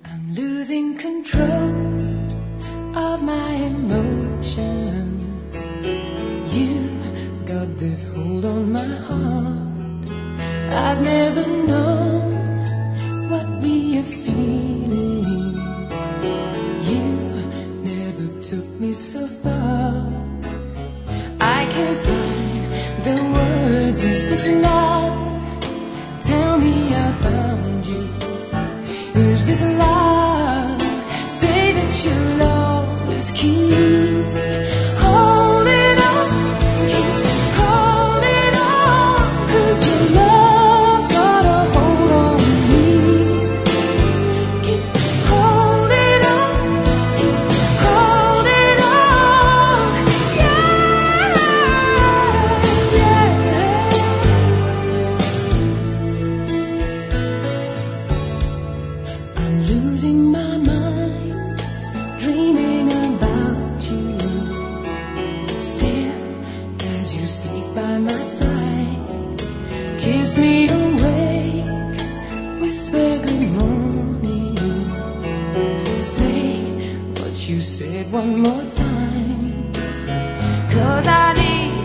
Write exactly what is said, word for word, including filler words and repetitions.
I'm losing control of my emotions. You got this hold on my heart. I've never known what we are feeling. You never took me so far. I can't find the words. Is this love? Tell me I found you. Is this love? Say that you'll always keep holding on, keep holding on, 'cause your love's got a hold on me. Keep holding on, keep holding on, yeah, yeah. I'm losing my mind, dreaming about you. Still, as you sleep by my side, kiss me awake, whisper good morning. Say what you said one more time, 'cause I need